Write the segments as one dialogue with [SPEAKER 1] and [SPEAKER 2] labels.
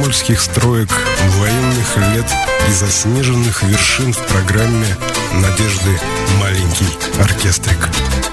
[SPEAKER 1] монгольских строек, военных лет и заснеженных вершин в программе «Надежды маленький оркестрик».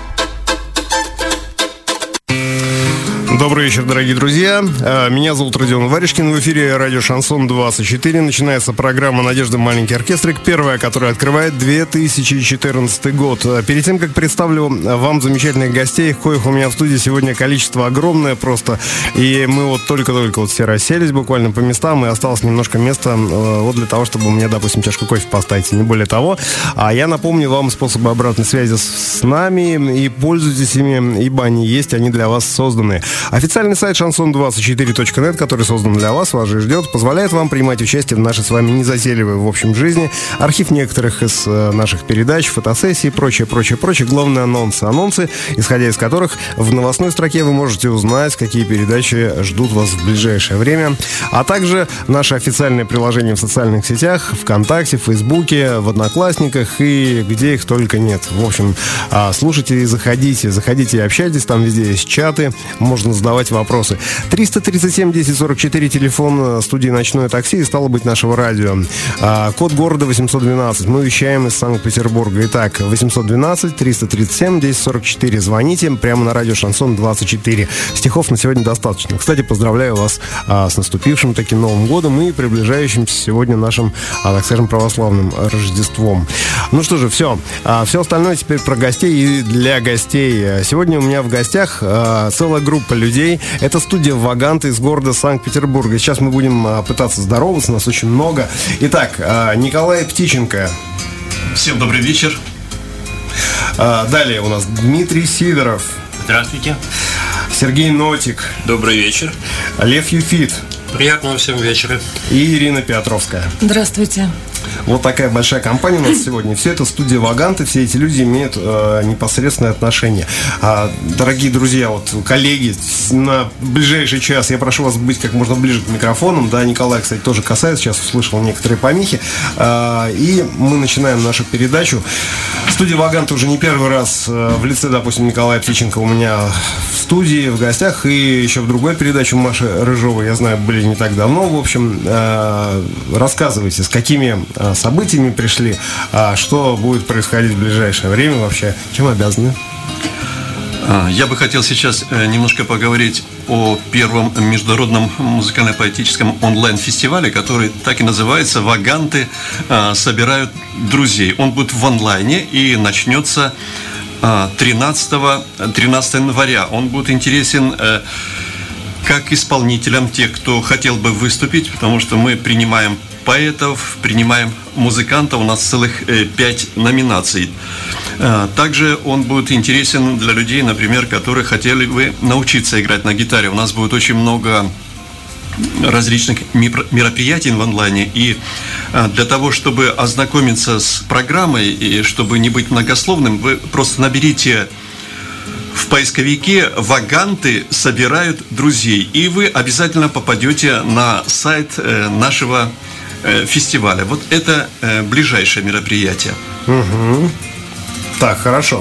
[SPEAKER 1] Добрый вечер, дорогие друзья. Меня зовут Родион Варежкин. В эфире радио «Шансон 24». Начинается программа «Надежда. Маленький оркестрик». Первая, которая открывает 2014 год. Перед тем, как представлю вам замечательных гостей, коих у меня в студии сегодня количество огромное просто. И мы вот только-только вот все расселись буквально по местам, и осталось немножко места вот для того, чтобы мне, допустим, чашку кофе поставить, и не более того. А я напомню вам способы обратной связи с нами, и пользуйтесь ими, ибо они есть, они для вас созданы. Официальный сайт chanson24.net, который создан для вас же ждет, позволяет вам принимать участие в нашей с вами незатейливой в общем жизни. Архив некоторых из наших передач, фотосессий и прочее. Главные анонсы, исходя из которых в новостной строке вы можете узнать, какие передачи ждут вас в ближайшее время. А также наше официальное приложение в социальных сетях, ВКонтакте, в Фейсбуке, в Одноклассниках и где их только нет. В общем, слушайте и заходите и общайтесь, там везде есть чаты, можно задавать вопросы. 337-1044, телефон студии «Ночное такси» и, стало быть, нашего радио. Код города 812. Мы вещаем из Санкт-Петербурга. Итак, 812-337-1044. Звоните прямо на радио «Шансон 24». Стихов на сегодня достаточно. Кстати, поздравляю вас с наступившим таким Новым годом и приближающимся сегодня нашим, так скажем, православным Рождеством. Ну что же, все. Все остальное теперь про гостей и для гостей. Сегодня у меня в гостях целая группа людей. Это студия «Ваганты» из города Санкт-Петербурга. Сейчас мы будем пытаться здороваться, нас очень много. Итак, Николай Птиченко.
[SPEAKER 2] Всем добрый вечер.
[SPEAKER 1] Далее у нас Дмитрий Сидоров.
[SPEAKER 3] Здравствуйте.
[SPEAKER 1] Сергей Нотик.
[SPEAKER 4] Добрый вечер.
[SPEAKER 1] Лев Юфит.
[SPEAKER 4] Приятного всем вечера.
[SPEAKER 1] И Ирина Петровская.
[SPEAKER 5] Здравствуйте.
[SPEAKER 1] Вот такая большая компания у нас сегодня. Все это студия «Ваганты», все эти люди имеют непосредственное отношение. Дорогие друзья, вот коллеги, на ближайший час я прошу вас быть как можно ближе к микрофонам. Да, Николай, кстати, тоже касается, сейчас услышал некоторые помехи. И мы начинаем нашу передачу. Студия «Ваганты» уже не первый раз в лице, допустим, Николая Птиченко у меня в студии, в гостях. И еще в другой передаче Маши Рыжовой, я знаю, были не так давно. В общем, рассказывайте, с какими событиями пришли, что будет происходить в ближайшее время вообще, чем обязаны?
[SPEAKER 2] Я бы хотел сейчас немножко поговорить о первом международном музыкально-поэтическом онлайн-фестивале, который так и называется «Ваганты собирают друзей». Он будет в онлайне и начнется 13 января. Он будет интересен как исполнителям, тех, кто хотел бы выступить, потому что мы принимаем поэтов, принимаем музыкантов, у нас целых 5 номинаций. Также он будет интересен для людей, например, которые хотели бы научиться играть на гитаре. У нас будет очень много различных мероприятий в онлайне, и для того, чтобы ознакомиться с программой и чтобы не быть многословным, вы просто наберите в поисковике «Ваганты собирают друзей», и вы обязательно попадете на сайт нашего фестиваля. Вот это ближайшее мероприятие.
[SPEAKER 1] Угу. Так, хорошо.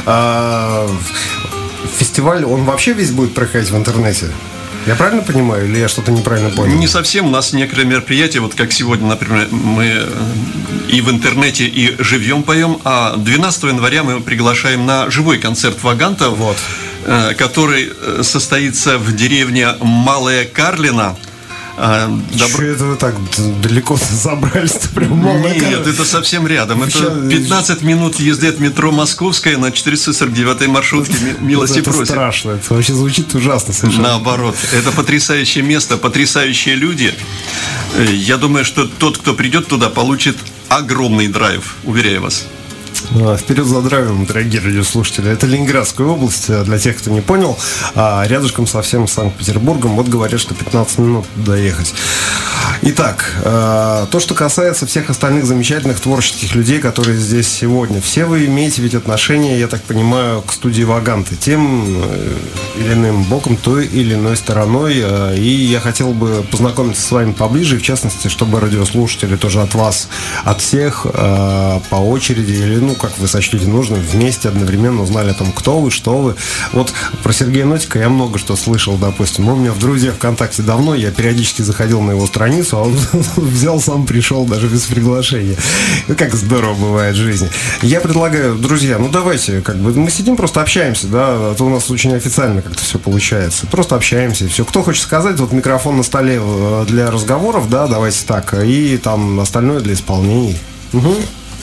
[SPEAKER 1] Фестиваль, он вообще весь будет проходить в интернете? Я правильно понимаю, или я что-то неправильно понял?
[SPEAKER 2] Не совсем. У нас некоторые мероприятия, вот как сегодня, например, мы и в интернете, и живьем поем, а 12 января мы приглашаем на живой концерт «Вагантов», вот, который состоится в деревне Малая Карлина.
[SPEAKER 1] Что это вы так далеко забрались-то?
[SPEAKER 2] Нет, это совсем рядом. Это 15 минут езды от метро Московская на 449-й маршрутке. Милости просим.
[SPEAKER 1] Это страшно, это вообще звучит ужасно совершенно.
[SPEAKER 2] Наоборот, это потрясающее место, потрясающие люди. Я думаю, что тот, кто придет туда, получит огромный драйв, уверяю вас.
[SPEAKER 1] Вперед за драйвом, дорогие радиослушатели. Это Ленинградская область, для тех, кто не понял, рядышком совсем с Санкт-Петербургом. Вот говорят, что 15 минут доехать. Итак, то, что касается всех остальных замечательных творческих людей, которые здесь сегодня, все вы имеете ведь отношение, я так понимаю, к студии «Ваганты» тем или иным боком, той или иной стороной, и я хотел бы познакомиться с вами поближе, в частности, чтобы радиослушатели тоже от вас, от всех по очереди, или, ну, как вы сочтете нужным, вместе одновременно узнали о том, кто вы, что вы. Вот про Сергея Нотика я много что слышал, допустим. Он у меня в друзьях ВКонтакте давно, я периодически заходил на его страницу, а он взял, сам пришел даже без приглашения. Как здорово бывает в жизни. Я предлагаю, друзья, ну давайте, как бы мы сидим, просто общаемся, да, а то у нас очень официально как-то все получается. Просто общаемся и все. Кто хочет сказать, вот микрофон на столе для разговоров, да, давайте так, и там остальное для исполнений. Угу.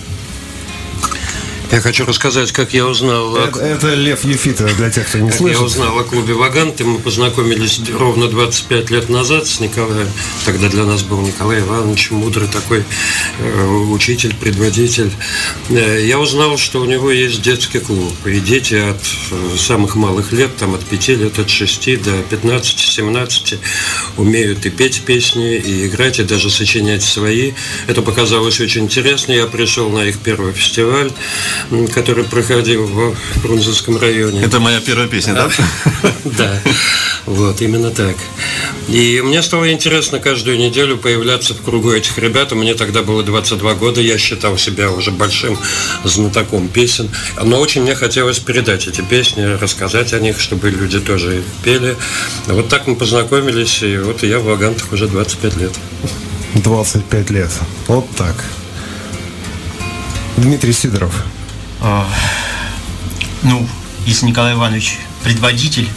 [SPEAKER 4] Я хочу рассказать, как я узнал...
[SPEAKER 1] Это Лев Ефитов, для тех, кто не слышит.
[SPEAKER 4] Я узнал о клубе «Ваганты». Мы познакомились ровно 25 лет назад с Николаем. Тогда для нас был Николай Иванович, мудрый такой учитель, предводитель. Я узнал, что у него есть детский клуб. И дети от самых малых лет, там от 5 лет, от 6 до 15-17 умеют и петь песни, и играть, и даже сочинять свои. Это показалось очень интересно. Я пришел на их первый фестиваль, который проходил в Фрунзенском районе.
[SPEAKER 2] Это моя первая песня, да?
[SPEAKER 4] Да, вот, именно так. И мне стало интересно каждую неделю появляться в кругу этих ребят. Мне тогда было 22 года, я считал себя уже большим знатоком песен. Но очень мне хотелось передать эти песни, рассказать о них, чтобы люди тоже пели. Вот так мы познакомились, и вот я в «Вагантах» уже 25 лет.
[SPEAKER 1] 25 лет, вот так. Дмитрий Сидоров.
[SPEAKER 3] Ну, если Николай Иванович предводитель,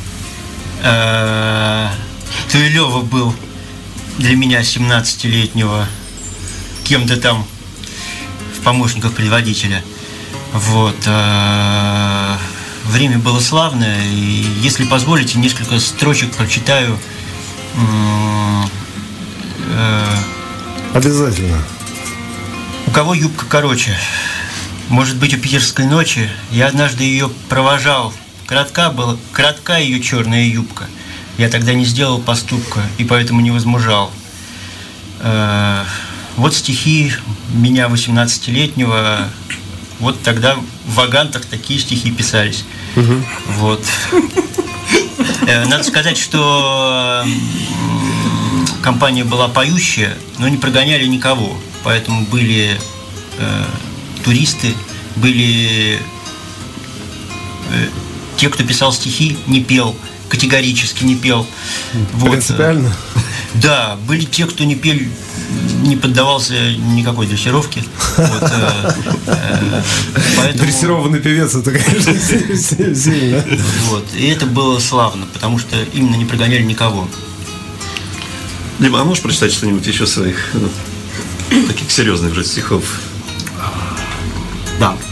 [SPEAKER 3] то и Лёва был для меня 17-летнего кем-то там в помощниках предводителя. Вот. Время было славное, и если позволите, несколько строчек прочитаю.
[SPEAKER 1] Обязательно.
[SPEAKER 3] У кого юбка короче? Может быть, у питерской ночи. Я однажды ее провожал. Кратка ее черная юбка. Я тогда не сделал поступка и поэтому не возмужал. Вот стихи меня, 18-летнего. Вот тогда в «Вагантах» такие стихи писались. Угу. Вот. Надо сказать, что компания была поющая, но не прогоняли никого. Поэтому были туристы, были те, кто писал стихи, не пел, категорически не пел.
[SPEAKER 1] Принципиально?
[SPEAKER 3] Вот. Да, были те, кто не пел, не поддавался никакой дрессировке. Вот, поэтому...
[SPEAKER 1] Дрессированный певец, это, конечно, сильно.
[SPEAKER 3] Вот, и это было славно, потому что именно не прогоняли никого.
[SPEAKER 2] Либо, а можешь прочитать что-нибудь еще своих таких серьезных же стихов?
[SPEAKER 3] Да.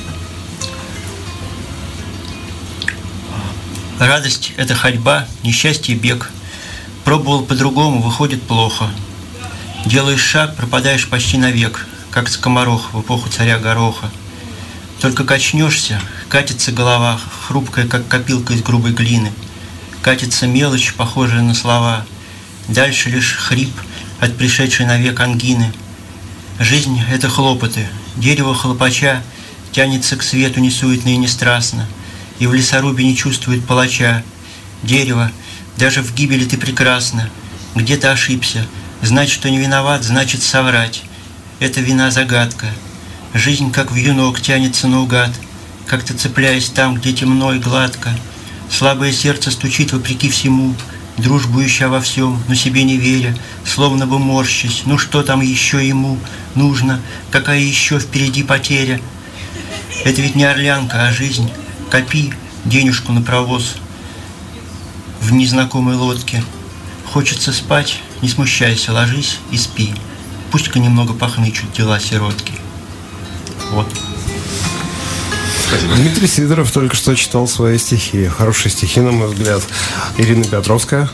[SPEAKER 3] Радость – это ходьба, несчастье – бег. Пробовал по-другому, выходит плохо. Делаешь шаг, пропадаешь почти навек, как скоморох в эпоху царя Гороха. Только качнешься, катится голова, хрупкая, как копилка из грубой глины. Катится мелочь, похожая на слова. Дальше лишь хрип от пришедшей навек ангины. Жизнь – это хлопоты, дерево хлопача тянется к свету несуетно и нестрастно, и в лесорубе не чувствует палача. Дерево, даже в гибели ты прекрасна, где-то ошибся, знать, что не виноват, значит соврать. Это вина загадка. Жизнь, как вьюнок, тянется наугад, как-то цепляясь там, где темно и гладко. Слабое сердце стучит вопреки всему, дружбу ища во всем, но себе не веря, словно бы морщась. Ну что там еще ему нужно, какая еще впереди потеря? Это ведь не орлянка, а жизнь. Копи денежку на провоз в незнакомой лодке. Хочется спать, не смущайся, ложись и спи. Пусть-ка немного похнычут дела сиротки. Вот.
[SPEAKER 1] Спасибо. Дмитрий Сидоров только что читал свои стихи. Хорошие стихи, на мой взгляд. Ирина Петровская.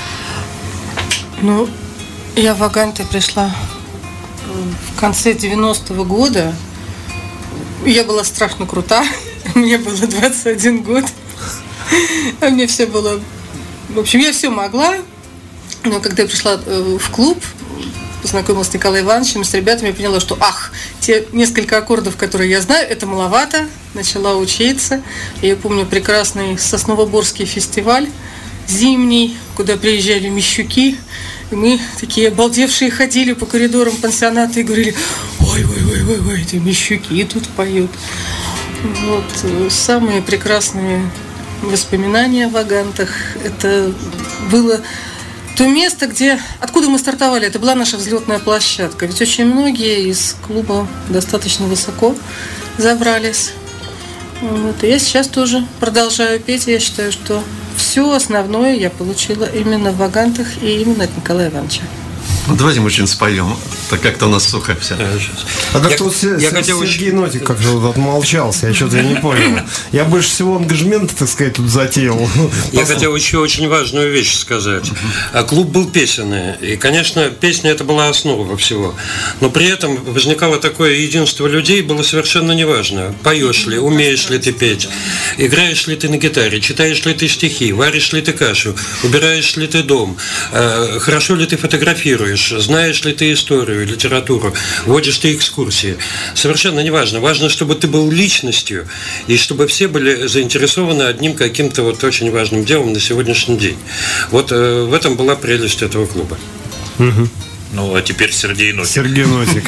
[SPEAKER 5] Ну, я в «Ваганты» пришла в конце 90-го года. Я была страшно крута. Мне было 21 год. А мне все было... В общем, я все могла. Но когда я пришла в клуб, познакомилась с Николаем Ивановичем, с ребятами, я поняла, что те несколько аккордов, которые я знаю, это маловато. Начала учиться. Я помню прекрасный Сосновоборский фестиваль зимний, куда приезжали мещуки. И мы такие обалдевшие ходили по коридорам пансионата и говорили: ой, эти мещуки тут поют. Вот. Самые прекрасные воспоминания о Вагантах. Это было то место, откуда мы стартовали. Это была наша взлетная площадка. Ведь очень многие из клуба достаточно высоко забрались. Вот. И я сейчас тоже продолжаю петь. Я считаю, что все основное я получила именно в Вагантах и именно от Николая Ивановича.
[SPEAKER 2] Ну, давайте мы что-нибудь споем. Так как-то у нас сухо все.
[SPEAKER 1] Сергей Нотик как-то вот отмолчался. Я что-то не понял. Я больше всего ангажмента, так сказать, тут затеял.
[SPEAKER 4] Я хотел еще очень важную вещь сказать. Клуб был песенный. И, конечно, песня это была основа всего. Но при этом возникало такое единство людей, было совершенно неважно. Поешь ли, умеешь ли ты петь, играешь ли ты на гитаре, читаешь ли ты стихи, варишь ли ты кашу, убираешь ли ты дом, хорошо ли ты фотографируешь, знаешь ли ты историю, литературу, водишь ты экскурсии. Совершенно не важно. Важно, чтобы ты был личностью, и чтобы все были заинтересованы одним каким-то вот очень важным делом на сегодняшний день. Вот в этом была прелесть этого клуба.
[SPEAKER 1] Угу.
[SPEAKER 6] Ну, а теперь Сергей Нотик.
[SPEAKER 1] Сергей Нотик.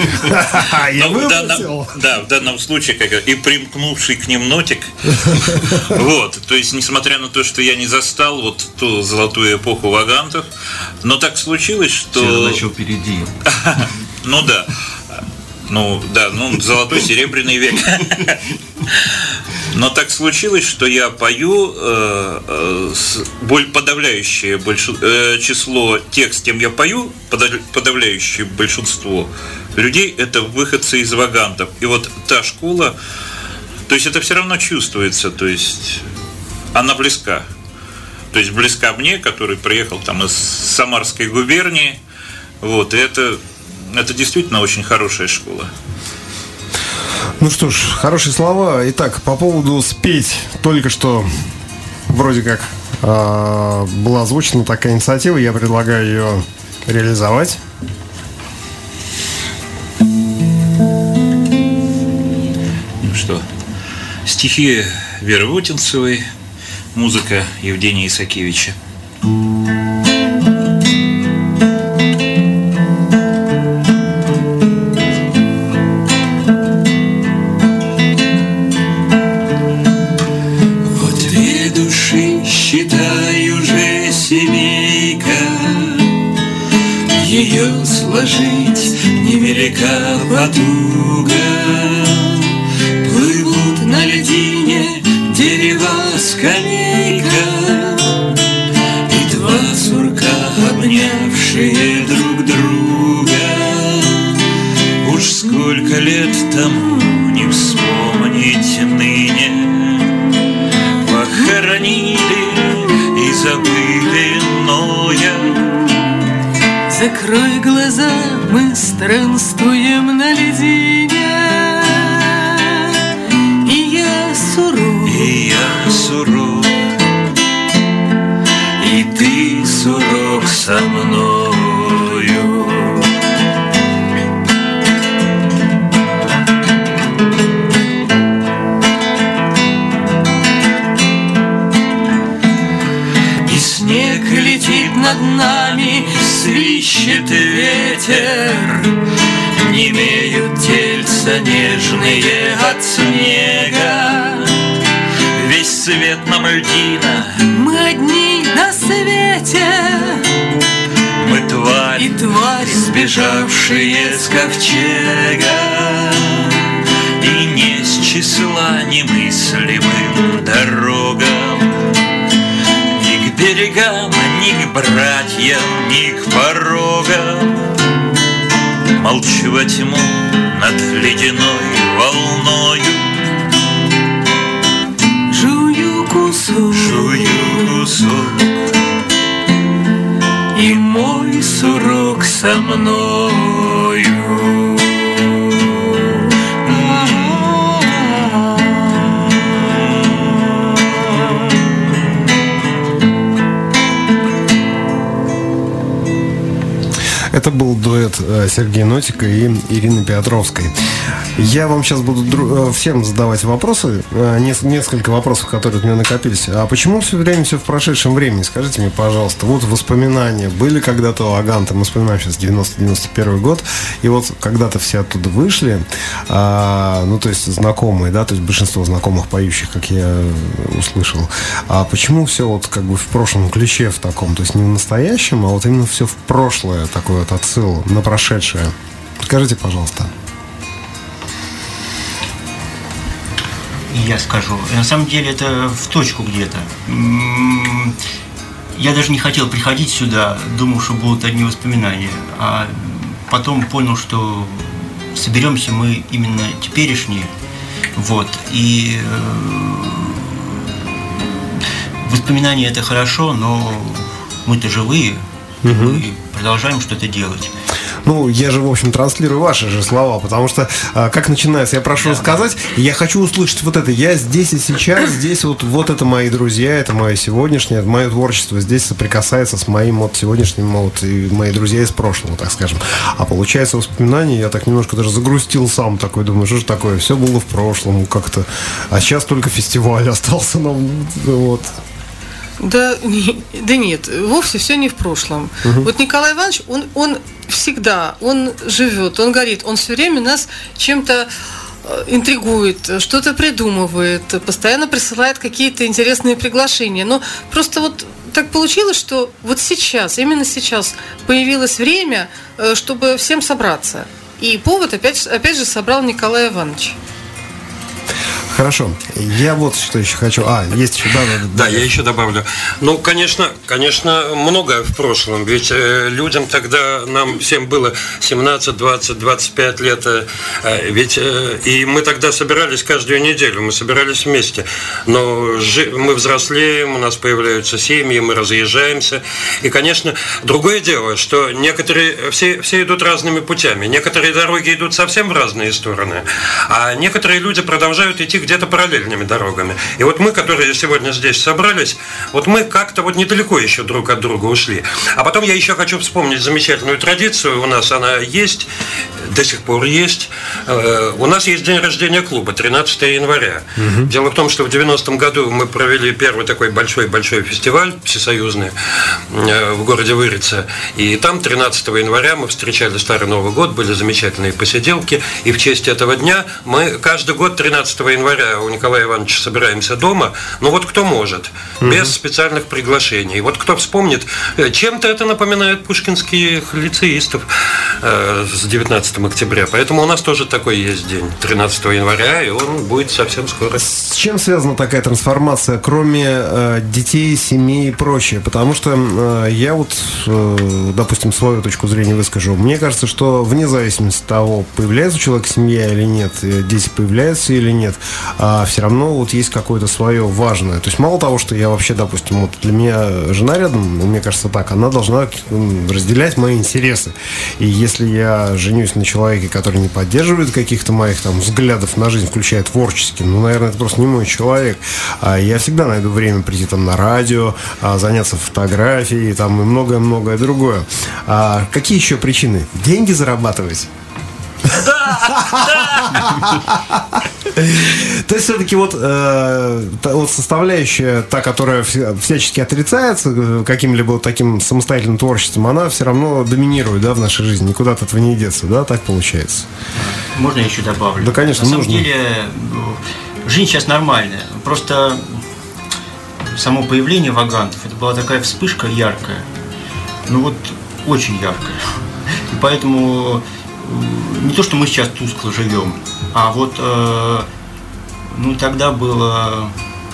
[SPEAKER 6] В данном случае, и примкнувший к ним Нотик. Вот, то есть, несмотря на то, что я не застал вот ту золотую эпоху Вагантов, но так случилось, что...
[SPEAKER 2] Все начал впереди.
[SPEAKER 6] Ну да, золотой, серебряный век. Но так случилось, что я пою подавляющее число тех, с кем я пою, подавляющее большинство людей – это выходцы из Вагантов. И вот та школа, то есть это все равно чувствуется, то есть она близка. То есть близка мне, который приехал там из Самарской губернии. Вот, и это действительно очень хорошая школа.
[SPEAKER 1] Ну что ж, хорошие слова. Итак, по поводу спеть. Только что вроде как была озвучена такая инициатива. Я предлагаю ее реализовать.
[SPEAKER 6] Ну что, стихи Веры Вутинцевой, музыка Евгения Исакевича.
[SPEAKER 7] Ее сложить невелика потуга. Плывут на льдине дерева скамейка и два сурка, обнявшие друг друга. Уж сколько лет тому не вспомнить ныне. Похоронили и забыли иное. Закрой глаза, мы странствуем на льдине, и я сурок, и ты сурок со мною. И снег летит над нами, свищет ветер, немеют тельца нежные от снега. Весь свет нам льдина, мы одни на свете. Мы тварь и тварь, сбежавшие с ковчега, и не с числа немыслимым дорогам. Ни к берегам, ни к братьям, ни к порогам. Молчу во тьму над ледяной волною. Жую кусок, и мой сурок со мною.
[SPEAKER 1] Это был дуэт Сергея Нотика и Ирины Петровской. Я вам сейчас буду всем задавать вопросы, несколько вопросов, которые у меня накопились. А почему все время все в прошедшем времени? Скажите мне, пожалуйста, вот воспоминания были когда-то у Ваганты, мы вспоминаем сейчас 90-91 год, и вот когда-то все оттуда вышли, ну, то есть знакомые, да, то есть большинство знакомых поющих, как я услышал. А почему все вот как бы в прошлом ключе в таком, то есть не в настоящем, а вот именно все в прошлое, такой вот отсыл на прошедшее? Скажите, пожалуйста.
[SPEAKER 3] Я скажу. На самом деле это в точку где-то. Я даже не хотел приходить сюда, думал, что будут одни воспоминания. А потом понял, что соберемся мы именно теперешние. Вот. И воспоминания это хорошо, но мы-то живые. Мы продолжаем что-то делать.
[SPEAKER 1] Ну, я же, в общем, транслирую ваши же слова, потому что, как начинается, я прошу сказать, я хочу услышать вот это. Я здесь и сейчас, здесь вот это мои друзья, это мое сегодняшнее, это мое творчество здесь соприкасается с моим вот сегодняшним, вот, и мои друзья из прошлого, так скажем. А получается, воспоминания, я так немножко даже загрустил сам, такой, думаю, что же такое, все было в прошлом как-то, а сейчас только фестиваль остался нам, вот.
[SPEAKER 5] Да нет, вовсе все не в прошлом. Вот Николай Иванович, он всегда, он живет, он горит, он все время нас чем-то интригует, что-то придумывает, постоянно присылает какие-то интересные приглашения. Но просто вот так получилось, что вот сейчас, именно сейчас появилось время, чтобы всем собраться. И повод опять же собрал Николай Иванович.
[SPEAKER 1] Хорошо. Я вот что еще хочу. Есть еще,
[SPEAKER 4] да, я еще добавлю. Ну, конечно, многое в прошлом. Ведь людям тогда, нам всем было 17, 20, 25 лет. Ведь и мы тогда собирались каждую неделю, мы собирались вместе. Но мы взрослеем, у нас появляются семьи, мы разъезжаемся. И, конечно, другое дело, что некоторые, все идут разными путями. Некоторые дороги идут совсем в разные стороны, а некоторые люди продолжают идти где-то параллельными дорогами. И вот мы, которые сегодня здесь собрались, вот мы как-то вот недалеко еще друг от друга ушли. А потом я еще хочу вспомнить замечательную традицию. У нас она есть, до сих пор есть. У нас есть день рождения клуба, 13 января. Дело в том, что в 90-м году мы провели первый такой большой фестиваль всесоюзный в городе Вырица. И там 13 января мы встречали Старый Новый год, были замечательные посиделки. И в честь этого дня мы каждый год 13 января у Николая Ивановича собираемся дома, но вот кто может, без специальных приглашений. Вот кто вспомнит, чем-то это напоминает пушкинских лицеистов с 19 октября. Поэтому у нас тоже такой есть день, 13 января, и он будет совсем скоро.
[SPEAKER 1] С чем связана такая трансформация, кроме детей, семей и прочее? Потому что я вот, допустим, свою точку зрения выскажу. Мне кажется, что вне зависимости от того, появляется у человека семья или нет, дети появляются или нет, все равно вот есть какое-то свое важное. То есть мало того, что я вообще, допустим, вот для меня жена рядом, мне кажется так, она должна разделять мои интересы. И если я женюсь на человеке, который не поддерживает каких-то моих там взглядов на жизнь, включая творческие, ну, наверное, это просто не мой человек. Я всегда найду время прийти там на радио, заняться фотографией там, и многое-многое другое. Какие еще причины? Деньги зарабатывать? То есть все-таки вот составляющая, та, которая всячески отрицается каким-либо таким самостоятельным творчеством, она все равно доминирует, да, в нашей жизни. Никуда от этого не деться, да, так получается.
[SPEAKER 3] Можно я еще добавлю?
[SPEAKER 1] Да, конечно,
[SPEAKER 3] на самом деле, жизнь сейчас нормальная. Просто само появление вагантов, это была такая вспышка яркая. Ну вот, очень яркая. И поэтому не то, что мы сейчас тускло живем, а вот тогда было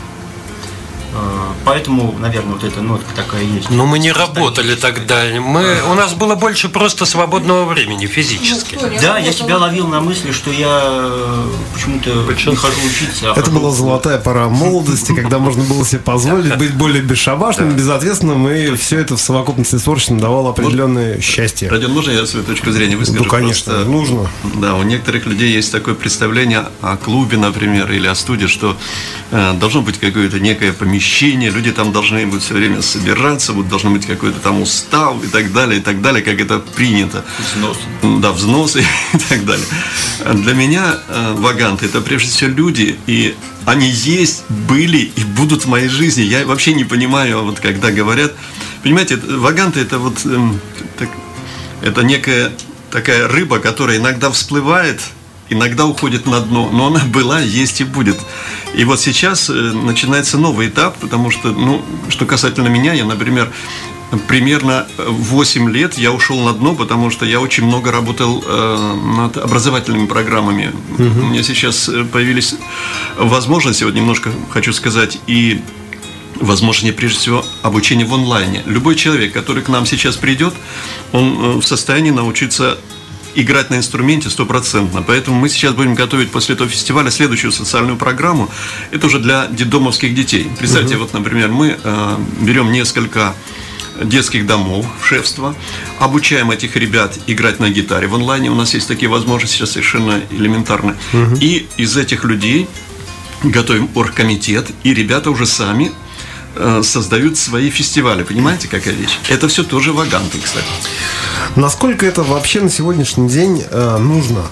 [SPEAKER 3] Поэтому, наверное, вот эта нотка такая есть.
[SPEAKER 4] Но мы не работали тогда. У нас было больше просто свободного времени физически.
[SPEAKER 3] Да, я себя ловил на мысли, что я почему-то не хожу учиться.
[SPEAKER 1] Это была золотая пора молодости, когда можно было себе позволить быть более бесшабашным, безответственным, и все это в совокупности с творчеством давало определенное счастье.
[SPEAKER 2] Родион, можно я свою точку зрения выскажу?
[SPEAKER 1] Ну, конечно, нужно.
[SPEAKER 2] Да, у некоторых людей есть такое представление о клубе, например, или о студии, что должно быть какое-то некое помещение, помещение, люди там должны будут все время собираться, вот должен быть какой-то там устав и так далее, как это принято.
[SPEAKER 6] Взнос.
[SPEAKER 2] Да, взносы и так далее. Для меня ваганты – это прежде всего люди, и они есть, были и будут в моей жизни. Я вообще не понимаю, вот когда говорят, понимаете, ваганты – это вот это некая такая рыба, которая иногда всплывает, иногда уходит на дно, но она была, есть и будет. И вот сейчас начинается новый этап, потому что, что касательно меня, я, например, примерно 8 лет я ушел на дно, потому что я очень много работал над образовательными программами. У меня сейчас появились возможности, вот немножко хочу сказать, и возможно, прежде всего, обучение в онлайне. Любой человек, который к нам сейчас придет, он в состоянии научиться играть на инструменте 100%. Поэтому мы сейчас будем готовить после этого фестиваля следующую социальную программу. Это уже для детдомовских детей. Представьте, вот, например, мы берем несколько детских домов, шефства, обучаем этих ребят играть на гитаре в онлайне. У нас есть такие возможности сейчас совершенно элементарно. И из этих людей готовим оргкомитет, и ребята уже сами создают свои фестивали. Понимаете, какая вещь? Это все тоже ваганты, кстати.
[SPEAKER 1] Насколько это вообще на сегодняшний день нужно?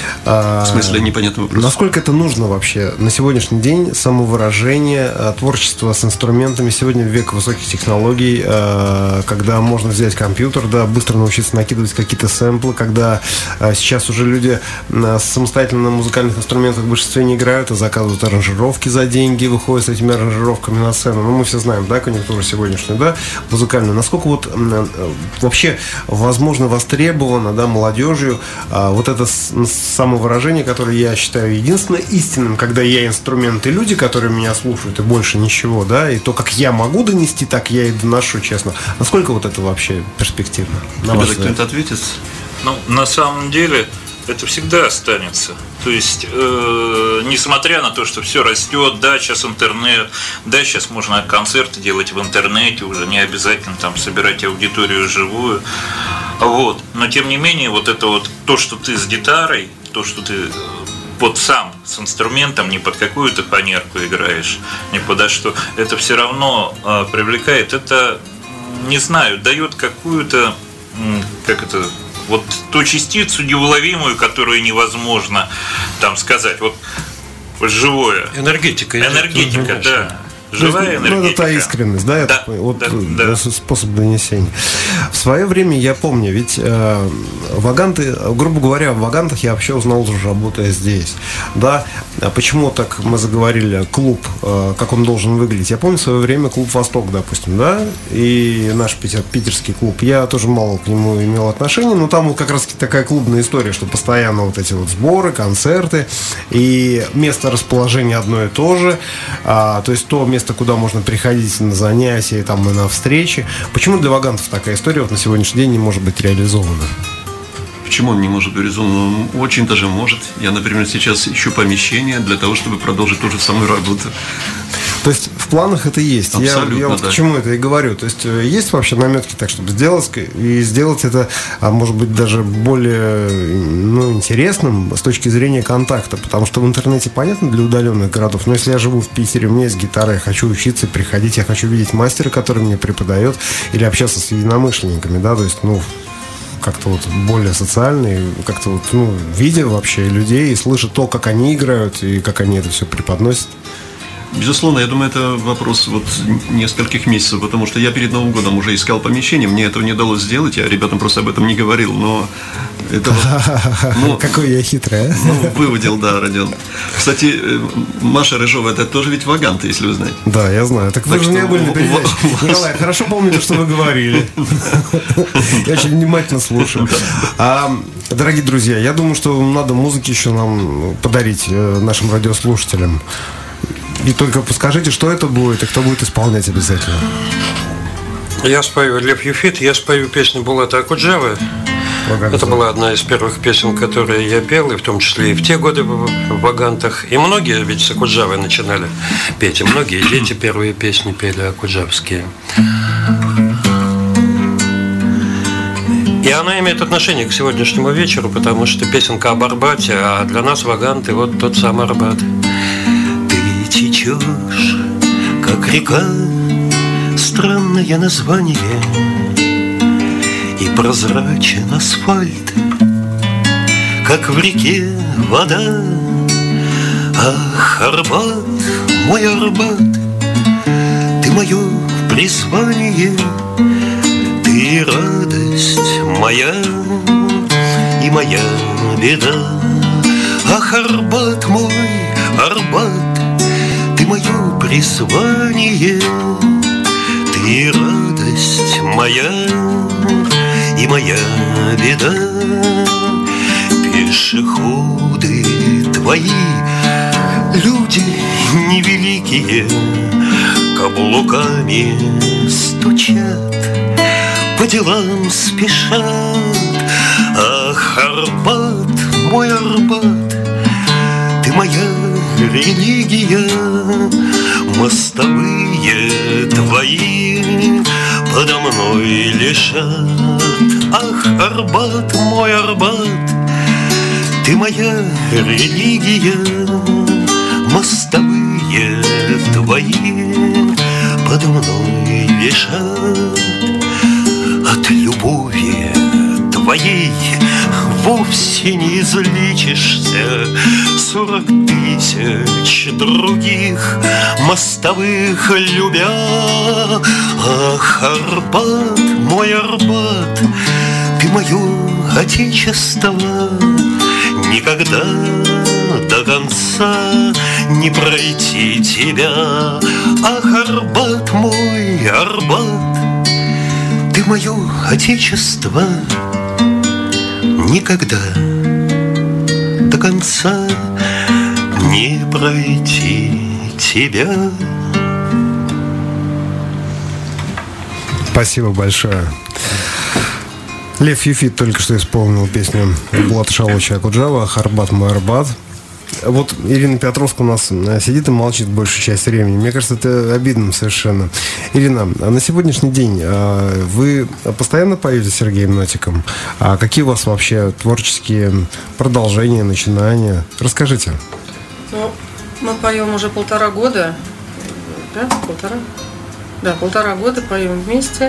[SPEAKER 2] В смысле, непонятный вопрос.
[SPEAKER 1] Насколько это нужно вообще на сегодняшний день, самовыражение, творчество с инструментами? Сегодня век высоких технологий, когда можно взять компьютер, да, быстро научиться накидывать какие-то сэмплы, когда сейчас уже люди самостоятельно на музыкальных инструментах в большинстве не играют, а заказывают аранжировки за деньги, выходят с этими аранжировками на сцену. Ну, мы все знаем, да, конъюнктуру сегодняшнюю, да, музыкальную. Насколько вот вообще возможно востребовано, да, молодежью вот это самовыражение, которое я считаю единственно истинным, когда я инструмент и люди, которые меня слушают, и больше ничего, да, и то, как я могу донести, так я и доношу, честно. Насколько вот это вообще перспективно?
[SPEAKER 2] Кто-то ответит?
[SPEAKER 6] Ну, на самом деле, это всегда останется. То есть, несмотря на то, что все растет, да, сейчас интернет, да, сейчас можно концерты делать в интернете, уже не обязательно там собирать аудиторию живую. Вот. Но тем не менее, вот это вот то, что ты с гитарой, то, что ты вот сам с инструментом, не под какую-то фанерку играешь, не подо что, это все равно привлекает. Это, не знаю, дает какую-то, вот ту частицу неуловимую, которую невозможно там сказать. Вот живое.
[SPEAKER 4] Энергетика,
[SPEAKER 6] да. Живая энергетика.
[SPEAKER 1] Ну, это та искренность, да?
[SPEAKER 6] Да,
[SPEAKER 1] да. Способ донесения. В свое время, я помню, ведь ваганты, грубо говоря, в вагантах я вообще узнал уже, работая здесь. Да? Почему так мы заговорили, клуб, как он должен выглядеть? Я помню в свое время клуб «Восток», допустим, да? И наш питерский клуб. Я тоже мало к нему имел отношения, но там вот как раз такая клубная история, что постоянно вот эти вот сборы, концерты, и место расположения одно и то же. То есть то место, куда можно приходить на занятия там, и на встречи. Почему для вагантов такая история вот на сегодняшний день не может быть реализована?
[SPEAKER 2] Почему он не может быть реализован? Он очень даже может. Я, например, сейчас ищу помещение для того, чтобы продолжить ту же самую работу.
[SPEAKER 1] То есть в планах это есть.
[SPEAKER 2] Абсолютно,
[SPEAKER 1] я вот
[SPEAKER 2] да.
[SPEAKER 1] К чему это и говорю. То есть есть вообще наметки так, чтобы сделать это, может быть, даже более интересным с точки зрения контакта. Потому что в интернете понятно для удаленных городов. Но если я живу в Питере, у меня есть гитара, я хочу учиться, приходить, я хочу видеть мастера, который мне преподает, или общаться с единомышленниками, да, то есть, как-то вот более социальный, как-то вот, видя вообще людей и слыша то, как они играют и как они это все преподносят.
[SPEAKER 2] Безусловно, я думаю, это вопрос вот нескольких месяцев, потому что я перед Новым годом уже искал помещение, мне этого не удалось сделать, я ребятам просто об этом не говорил, но это вот...
[SPEAKER 1] Какой я хитрый, а?
[SPEAKER 2] Выводил, да, Родион. Кстати, Маша Рыжова, это тоже ведь ваганты, если вы знаете.
[SPEAKER 1] Да, я знаю. Так вы же у меня были на передаче. Николай, хорошо помните, что вы говорили. Я очень внимательно слушаю. Дорогие друзья, я думаю, что надо музыки еще нам подарить нашим радиослушателям. И только подскажите, что это будет и кто будет исполнять обязательно.
[SPEAKER 4] Я спою Лев Юфит, я спою песню Булата Акуджавы. Это была одна из первых песен, которые я пел, и в том числе и в те годы в вагантах. И многие ведь с Акуджавой начинали петь, и многие дети первые песни пели акуджавские. И она имеет отношение к сегодняшнему вечеру, потому что песенка об Арбате, а для нас ваганты вот тот самый Арбат.
[SPEAKER 7] Течешь,
[SPEAKER 8] как река, странное название, и прозрачен асфальт, как в реке вода. Ах, Арбат, мой Арбат, ты мое призвание, ты радость моя и моя беда. Ах, Арбат мой, Арбат, ты мое призвание, ты радость моя и моя беда. Пешеходы твои, люди невеликие, каблуками стучат, по делам спешат. Ах, Арбат, мой Арбат, ты моя религия, мостовые твои подо мной лежат. Ах, Арбат, мой Арбат, ты моя религия, мостовые твои подо мной лежат. От любови твоей вовсе не излечишься. 40 тысяч других мостовых любя. Ах, Арбат, мой Арбат, ты мое отечество, никогда до конца не пройти тебя. Ах, Арбат, мой Арбат, ты мое отечество, никогда до конца не пройти тебя.
[SPEAKER 1] Спасибо большое. Лев Юфит только что исполнил песню Булата Шаловича Акуджава «Арбат, мой Арбат». Вот Ирина Петровская у нас сидит и молчит большую часть времени. Мне кажется, это обидно совершенно. Ирина, а на сегодняшний день вы постоянно поете с Сергеем Нотиком? А какие у вас вообще творческие продолжения, начинания? Расскажите.
[SPEAKER 5] Ну, мы поем уже 1,5 года. Да, 1,5? Да, 1,5 года поем вместе.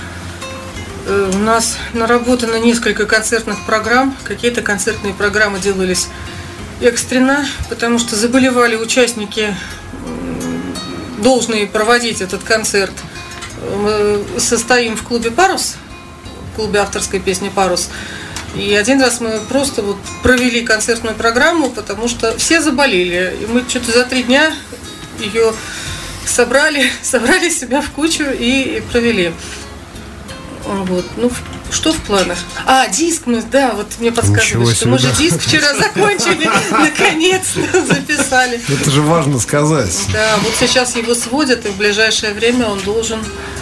[SPEAKER 5] У нас наработано несколько концертных программ. Какие-то концертные программы делались экстренно, потому что заболевали участники, должны проводить этот концерт. Мы состоим в клубе «Парус», в клубе авторской песни «Парус». И один раз мы просто вот провели концертную программу, потому что все заболели. И мы что-то за 3 дня ее собрали себя в кучу и провели. Вот. Ну, что в планах? Диск мы, да, вот мне подсказывали, что мы же диск вчера закончили, наконец-то записали.
[SPEAKER 1] Это же важно сказать.
[SPEAKER 5] Да, вот сейчас его сводят, и в ближайшее время он должен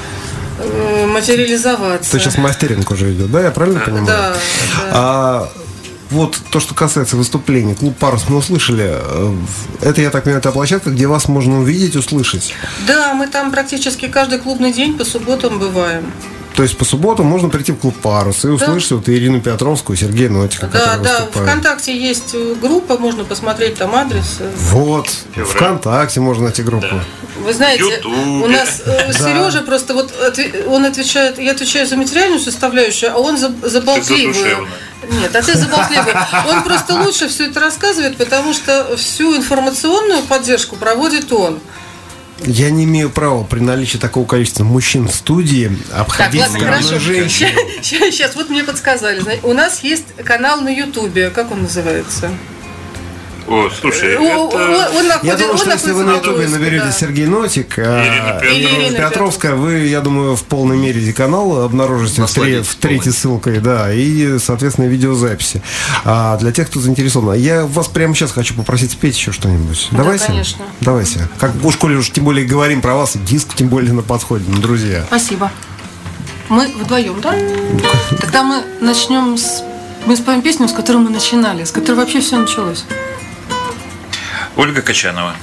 [SPEAKER 5] материализоваться.
[SPEAKER 1] То сейчас мастеринг уже идет, да, я правильно понимаю?
[SPEAKER 5] Да.
[SPEAKER 1] Вот то, что касается выступлений, клуб «Парус» мы услышали. Это, я так понимаю, это площадка, где вас можно увидеть, услышать. Да,
[SPEAKER 5] мы там практически каждый клубный день по субботам бываем.
[SPEAKER 1] То есть по субботам можно прийти в клуб «Парус» и услышать вот Ирину Петровскую, Сергея Нотика, который выступает.
[SPEAKER 5] Да, ВКонтакте есть группа, можно посмотреть там адрес.
[SPEAKER 1] Вот, ВКонтакте можно найти группу. Да.
[SPEAKER 5] Вы знаете, у нас Сережа просто вот он отвечает, я отвечаю за материальную составляющую, а он за болтливую. Нет, ты за болтливый. Он просто лучше все это рассказывает, потому что всю информационную поддержку проводит он.
[SPEAKER 1] Я не имею права при наличии такого количества мужчин в студии обходить стороной женщин.
[SPEAKER 5] Сейчас, вот мне подсказали. У нас есть канал на Ютубе. Как он называется?
[SPEAKER 6] О, слушай,
[SPEAKER 1] я думаю, что если вы на Ютубе наберете Сергей Нотик, Ирина Петровская, вы, я думаю, в полной мере канал обнаружите в третьей ссылкой, да, и, соответственно, видеозаписи. А для тех, кто заинтересован, я вас прямо сейчас хочу попросить спеть еще что-нибудь. Давайте?
[SPEAKER 5] Да, конечно.
[SPEAKER 1] Давайте. Как уж, коли уж тем более говорим про вас, диск тем более на подходе, друзья.
[SPEAKER 5] Спасибо. Мы вдвоем, да? Тогда мы начнем мы споем песню, с которой мы начинали, с которой вообще все началось.
[SPEAKER 6] Ольга Качанова.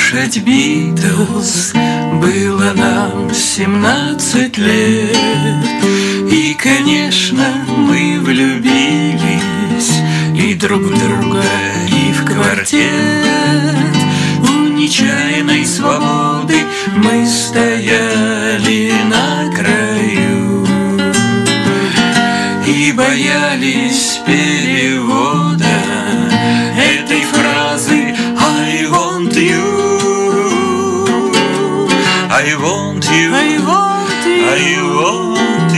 [SPEAKER 7] слушать Битлз. Было нам 17 лет, и, конечно, мы влюбились и друг в друга, и в квартет. У нечаянной свободы мы стояли на краю и боялись перевода этой фразы I want you, I want you, I want you, I want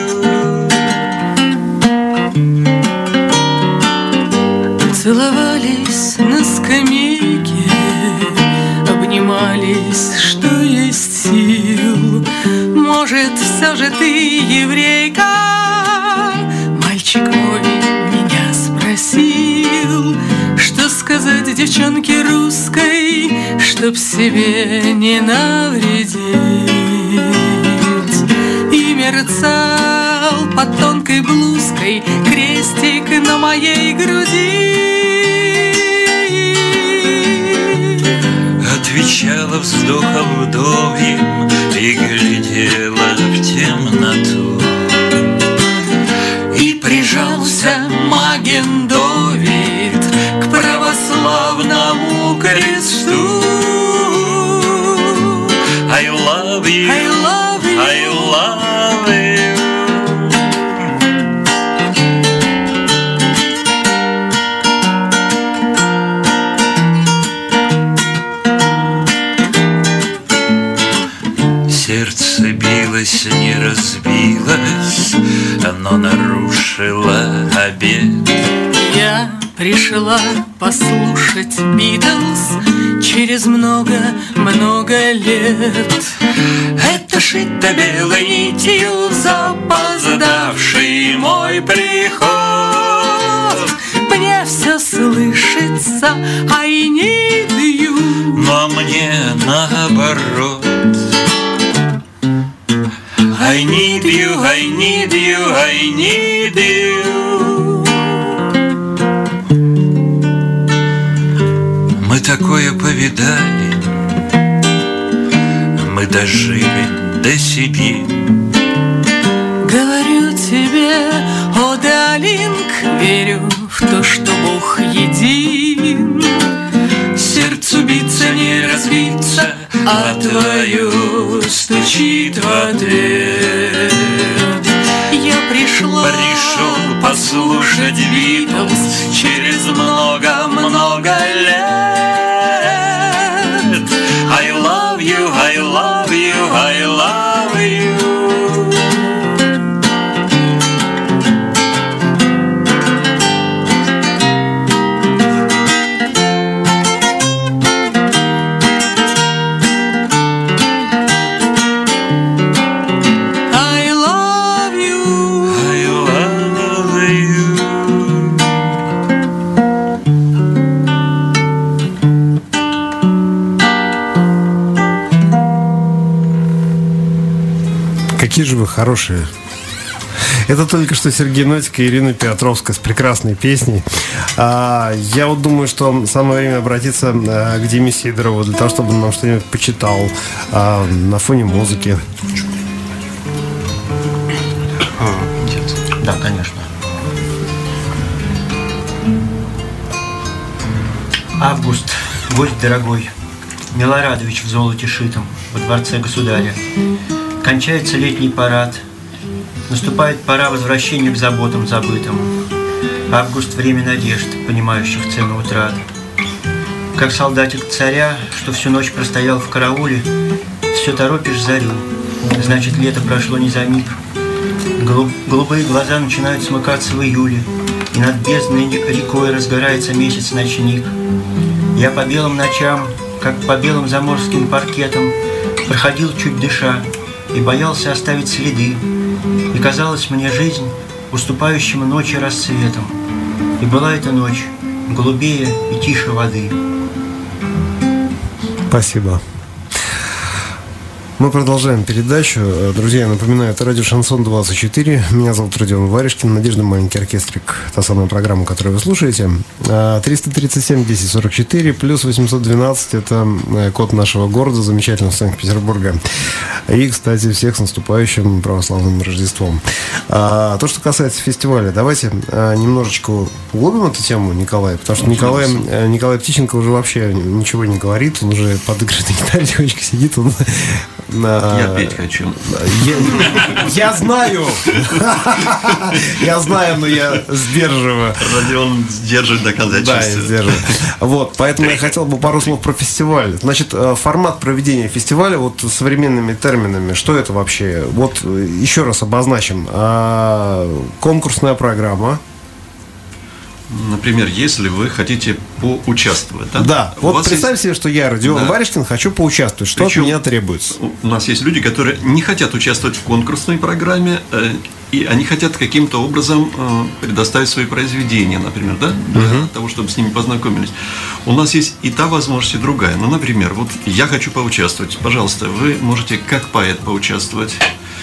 [SPEAKER 7] you. Целовались на скамейке, обнимались, что есть сил. Может, все же ты еврейка? Мальчик мой меня спросил, что сказать девчонке русской, чтоб себе не навредить. И мерцал под тонкой блузкой крестик на моей груди. Отвечала вздохом вдовьем и глядела в темноту. И прижался Маген Довид к православному кресту. I love you, I love you, I love you. Сердце билось, не разбилось, оно нарушило обет. Я пришла послушать Битлз через много-много лет. Это шито белой нитью запоздавший мой приход. Мне все слышится I need you, но мне наоборот. I need you, I need you, I need you. Мы такое повидали, мы дожили до Сибири. Говорю тебе, о, Далинг, верю в то, что Бог един. Сердцу биться не разбиться, а твое стучит в ответ. Я пришел послушать Битлз через много-много лет. I love you, I love you, I love you.
[SPEAKER 1] Какие же вы хорошие. Это только что Сергей Нотик и Ирина Петровская с прекрасной песней. Я вот думаю, что самое время обратиться к Диме Сидорову для того, чтобы он нам что-нибудь почитал на фоне музыки.
[SPEAKER 3] Да, конечно. Август, гость дорогой, Милорадович в золоте шитом во дворце государя. Кончается летний парад, наступает пора возвращения к заботам забытым. Август – время надежд, понимающих цену утрат. Как солдатик царя, что всю ночь простоял в карауле, все торопишь зарю, значит, лето прошло не за миг. Голубые глаза начинают смыкаться в июле, и над бездной рекой разгорается месяц-ночник. Я по белым ночам, как по белым заморским паркетам, проходил чуть дыша и боялся оставить следы. И казалась мне жизнь уступающим ночи рассветом. И была эта ночь голубее и тише воды.
[SPEAKER 1] Спасибо. Мы продолжаем передачу. Друзья, я напоминаю, это радио Шансон 24. Меня зовут Родион Варежкин. Надежда маленький оркестрик. Та самая программа, которую вы слушаете. 337-1044 плюс 812. Это код нашего города, замечательного Санкт-Петербурга. И, кстати, всех с наступающим православным Рождеством. То, что касается фестиваля, давайте немножечко углубим эту тему, Николай. Потому что Николай Птиченко уже вообще ничего не говорит. Он уже подыгрывает на гитаре, девочка сидит. Он...
[SPEAKER 2] Я петь хочу.
[SPEAKER 1] Я знаю. Я знаю, но я сдерживаю.
[SPEAKER 2] Родион сдерживает до конца.
[SPEAKER 1] Да, я сдерживаю. Вот, поэтому я хотел бы пару слов про фестиваль. Значит, формат проведения фестиваля вот современными терминами. Что это вообще? Вот еще раз обозначим. Конкурсная программа.
[SPEAKER 2] Например, если вы хотите поучаствовать.
[SPEAKER 1] Да, вот представь себе, что я, Родион Варежкин, хочу поучаствовать. Что от меня требуется?
[SPEAKER 2] У нас есть люди, которые не хотят участвовать в конкурсной программе, и они хотят каким-то образом предоставить свои произведения, например, да, для того, чтобы с ними познакомились. У нас есть и та возможность, и другая. Ну, например, вот я хочу поучаствовать. Пожалуйста, вы можете как поэт поучаствовать.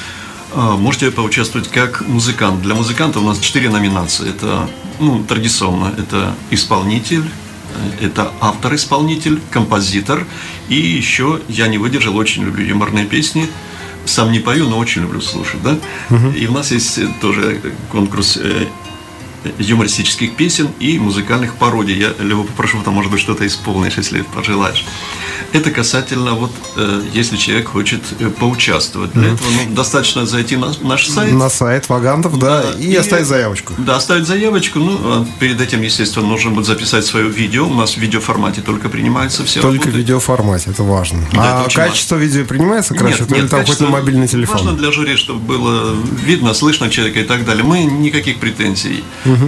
[SPEAKER 2] Можете поучаствовать как музыкант. Для музыканта у нас 4 номинации. Это, традиционно, это исполнитель, это автор-исполнитель, композитор. И еще я не выдержал, очень люблю юморные песни. Сам не пою, но очень люблю слушать, да? И у нас есть тоже конкурс юмористических песен и музыкальных пародий. Я, Лева, попрошу, там, может быть, что-то исполнишь, если пожелаешь. Это касательно, вот, если человек хочет поучаствовать. Для этого достаточно зайти на наш сайт.
[SPEAKER 1] На сайт Вагантов, да, и оставить заявочку.
[SPEAKER 2] Да, оставить заявочку. Перед этим, естественно, нужно будет записать свое видео. У нас в видеоформате только принимается все.
[SPEAKER 1] Только в видеоформате, это важно. Да, качество видео принимается красиво? Или там хоть на мобильный телефон?
[SPEAKER 2] Важно для жюри, чтобы было видно, слышно человека и так далее. Мы никаких претензий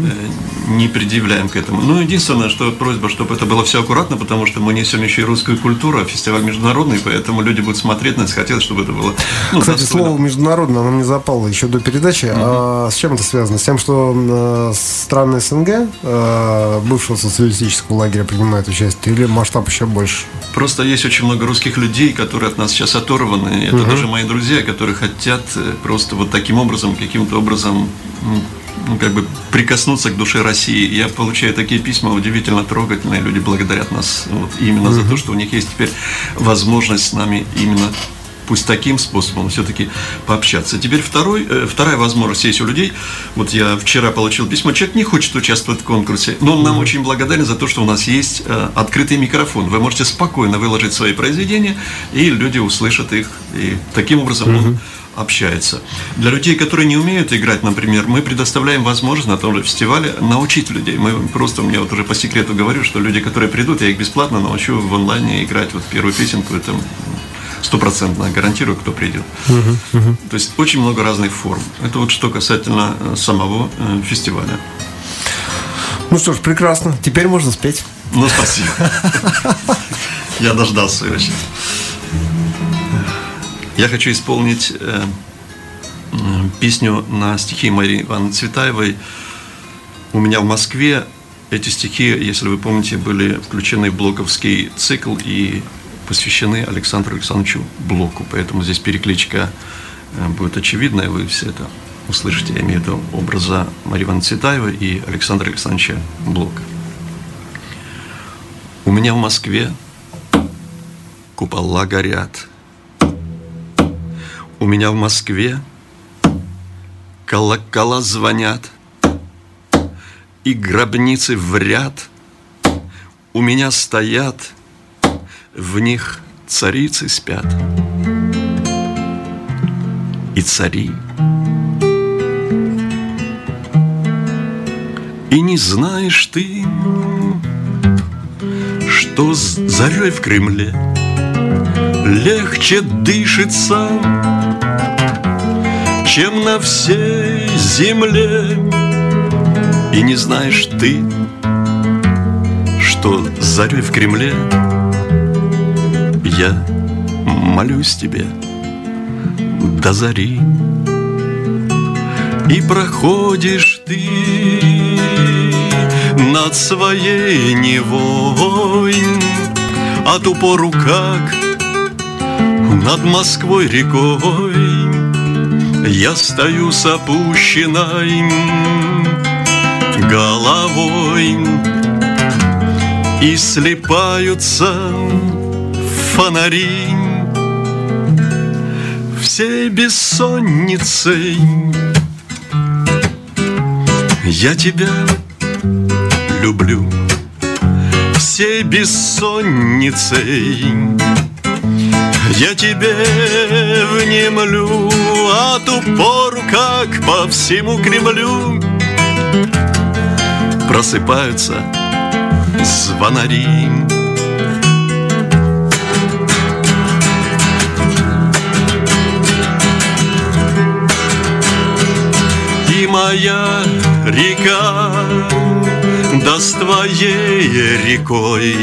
[SPEAKER 2] не предъявляем к этому. Единственное, что просьба, чтобы это было все аккуратно, потому что мы несем еще и русскую культуру, а фестиваль международный, поэтому люди будут смотреть на это, хотелось, чтобы это было.
[SPEAKER 1] Кстати, слово международное, оно мне запало еще до передачи. А с чем это связано? С тем, что страны СНГ, бывшего социалистического лагеря, принимают участие, или масштаб еще больше?
[SPEAKER 2] Просто есть очень много русских людей, которые от нас сейчас оторваны. Это даже мои друзья, которые хотят просто вот таким образом, каким-то образом прикоснуться к душе России. Я получаю такие письма удивительно трогательные. Люди благодарят нас именно за то, что у них есть теперь возможность с нами именно, пусть таким способом, все-таки пообщаться. Теперь вторая возможность есть у людей. Вот я вчера получил письмо. Человек не хочет участвовать в конкурсе, но он нам очень благодарен за то, что у нас есть открытый микрофон. Вы можете спокойно выложить свои произведения, и люди услышат их. И таким образом он общается. Для людей, которые не умеют играть, например, мы предоставляем возможность на том же фестивале научить людей. Мы просто, я вот уже по секрету говорю, что люди, которые придут, я их бесплатно научу в онлайне играть вот первую песенку, это 100% гарантирую, кто придет. То есть очень много разных форм. Это вот что касательно самого фестиваля.
[SPEAKER 1] Ну что ж, прекрасно. Теперь можно спеть.
[SPEAKER 2] Спасибо. Я дождался очень. Я хочу исполнить песню на стихи Марии Ивановны Цветаевой. У меня в Москве эти стихи, если вы помните, были включены в блоковский цикл и посвящены Александру Александровичу Блоку. Поэтому здесь перекличка будет очевидная, вы все это услышите. Я имею в виду образа Марии Ивановны Цветаевой и Александра Александровича Блока. У меня в Москве купола горят. У меня в Москве колокола звонят, и гробницы в ряд у меня стоят, в них царицы спят. И цари. И не знаешь ты, что с зарей в Кремле легче дышится, чем на всей земле. И не знаешь ты, что с зарей в Кремле я молюсь тебе до зари. И проходишь ты над своей Невой, а ту пору как Над Москвой рекой я стою с опущенной головой, и слипаются фонари всей бессонницей. Я тебя люблю всей бессонницей. Я тебе внемлю, а ту пору, как по всему Кремлю просыпаются звонари. И моя река даст твоей рекой,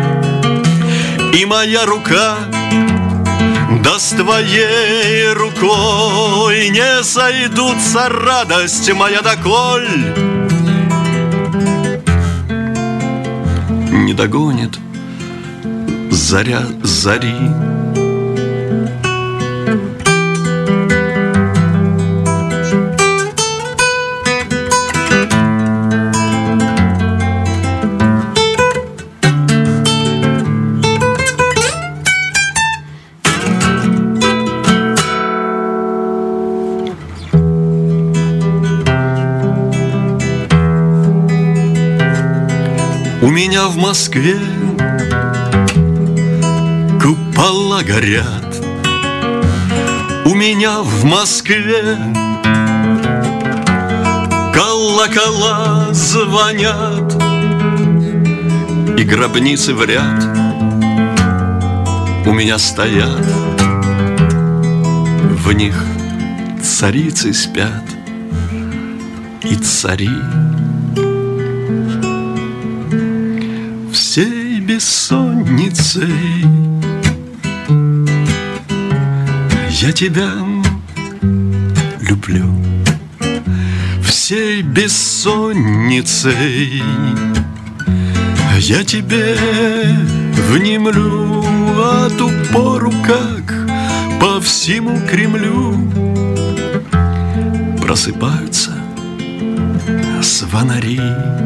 [SPEAKER 2] и моя рука даст твоей рукой. Не сойдутся, радость моя, доколь не догонит заря зари. У меня в Москве купола горят, у меня в Москве колокола звонят, и гробницы в ряд у меня стоят. В них царицы спят и цари. Всей бессонницей я тебя люблю. Всей бессонницей я тебе внемлю, а ту пору, как по всему Кремлю просыпаются звонари.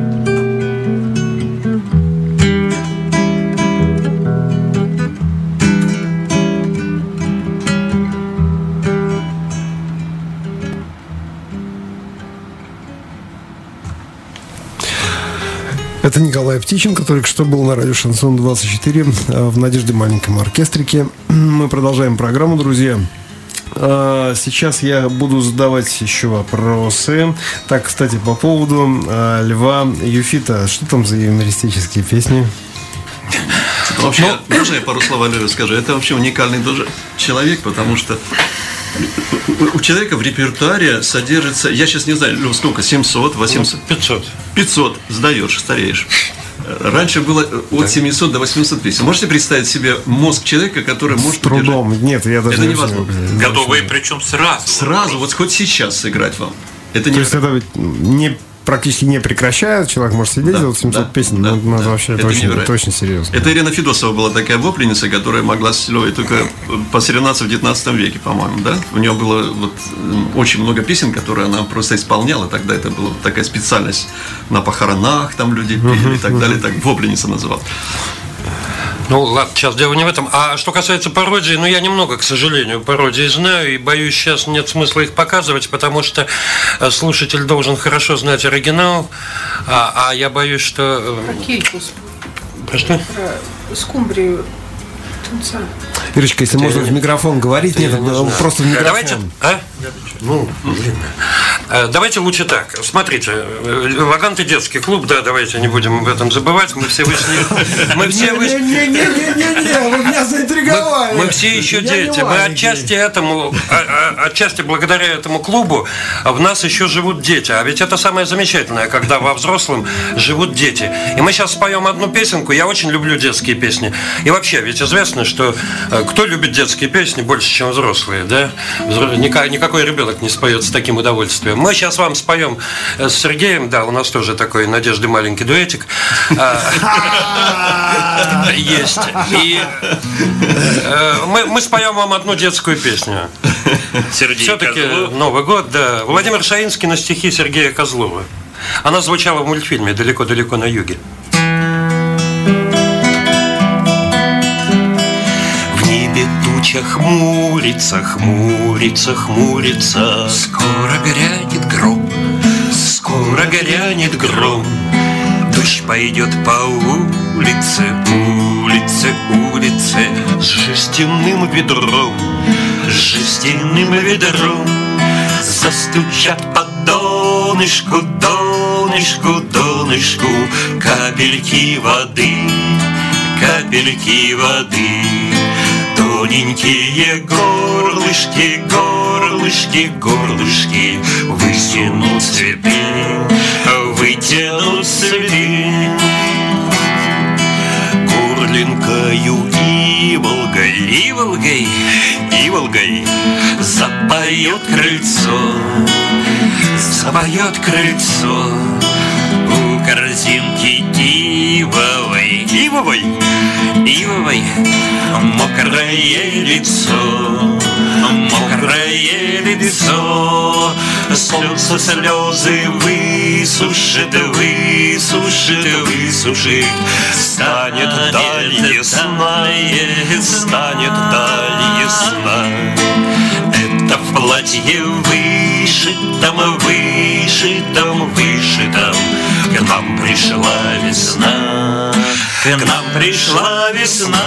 [SPEAKER 1] Это Николай Птиченко, только что был на радио Шансон 24 в «Надежде маленьком оркестрике». Мы продолжаем программу, друзья. Сейчас я буду задавать еще вопросы. Так, кстати, по поводу Льва Юфита. Что там за юмористические песни?
[SPEAKER 2] Вообще, можно я пару слов о Леве скажу? Это вообще уникальный тоже человек, потому что у человека в репертуаре содержится, я сейчас не знаю, Лев, сколько, 700, 800?
[SPEAKER 4] 500.
[SPEAKER 2] 500, сдаешь, стареешь. Раньше было от 700 до 800 песен. Можете представить себе мозг человека, который может...
[SPEAKER 1] С трудом. Нет, я даже
[SPEAKER 2] это
[SPEAKER 1] не
[SPEAKER 2] невозможно.
[SPEAKER 6] Готовые, причем сразу.
[SPEAKER 2] Сразу, вот хоть сейчас сыграть вам. Это
[SPEAKER 1] То есть это ведь практически не прекращает, человек может сидеть,
[SPEAKER 2] Да,
[SPEAKER 1] делать 700
[SPEAKER 2] да,
[SPEAKER 1] песен,
[SPEAKER 2] да,
[SPEAKER 1] но
[SPEAKER 2] да.
[SPEAKER 1] вообще
[SPEAKER 2] Это
[SPEAKER 1] это очень серьезно.
[SPEAKER 2] Это Ирина Федосова была такая вопленница, которая могла с Левой только посоревноваться в 19 веке, по-моему, да? У нее было вот очень много песен, которые она просто исполняла, тогда это была такая специальность. На похоронах там люди пели и так далее, так вопленница называл.
[SPEAKER 4] Ну, ладно, сейчас дело не в этом. А что касается пародии, ну, я немного, к сожалению, пародии знаю, и боюсь, сейчас нет смысла их показывать, потому что слушатель должен хорошо знать оригинал, а я боюсь, что...
[SPEAKER 5] Про Кейку.
[SPEAKER 4] Про что?
[SPEAKER 5] Про скумбрию тунца.
[SPEAKER 1] Ирочка, если можно в микрофон говорить, нет, просто в микрофон.
[SPEAKER 4] Давайте, Ну, блин. Давайте лучше так. Смотрите, Ваганты детский клуб, да, давайте не будем об этом забывать. Мы все вышли.
[SPEAKER 1] Не-не-не, вы меня заинтриговали.
[SPEAKER 4] Мы все еще дети. Мы отчасти благодаря этому клубу в нас еще живут дети. А ведь это самое замечательное, когда во взрослом живут дети. И мы сейчас споем одну песенку. Я очень люблю детские песни. И вообще, ведь известно, что кто любит детские песни больше, чем взрослые, да? Никакой ребенок не споет с таким удовольствием. Мы сейчас вам споем с Сергеем, да, у нас тоже такой Надежды маленький дуэтик есть. И мы споем вам одну детскую песню. Все-таки Новый год, да. Владимир Шаинский на стихи Сергея Козлова. Она звучала в мультфильме «Далеко-далеко на юге».
[SPEAKER 8] В небе туча хмурится, хмурится, хмурится.
[SPEAKER 7] Скоро грянет гром,
[SPEAKER 8] Скоро грянет гром.
[SPEAKER 7] дождь пойдет по улице, улице, улице.
[SPEAKER 8] С жестяным ведром, с жестяным ведром.
[SPEAKER 7] Застучат по донышку, донышку, донышку капельки воды, капельки воды. Тоненькие горлышки, горлышки, горлышки вытянут цветы, вытянут цветы.
[SPEAKER 8] Горлинкою иволгой,
[SPEAKER 7] Иволгой,
[SPEAKER 8] иволгой
[SPEAKER 7] запоет крыльцо, запоет крыльцо у корзинки ивовой,
[SPEAKER 8] ивовой.
[SPEAKER 7] ивовой. Мокрое лицо, мокрое лицо, солнце слезы высушит, высушит, высушит.
[SPEAKER 8] Станет даль ясна, станет даль ясна.
[SPEAKER 7] Это в платье вышитом, вышитом, вышитом к нам пришла весна, к нам пришла весна.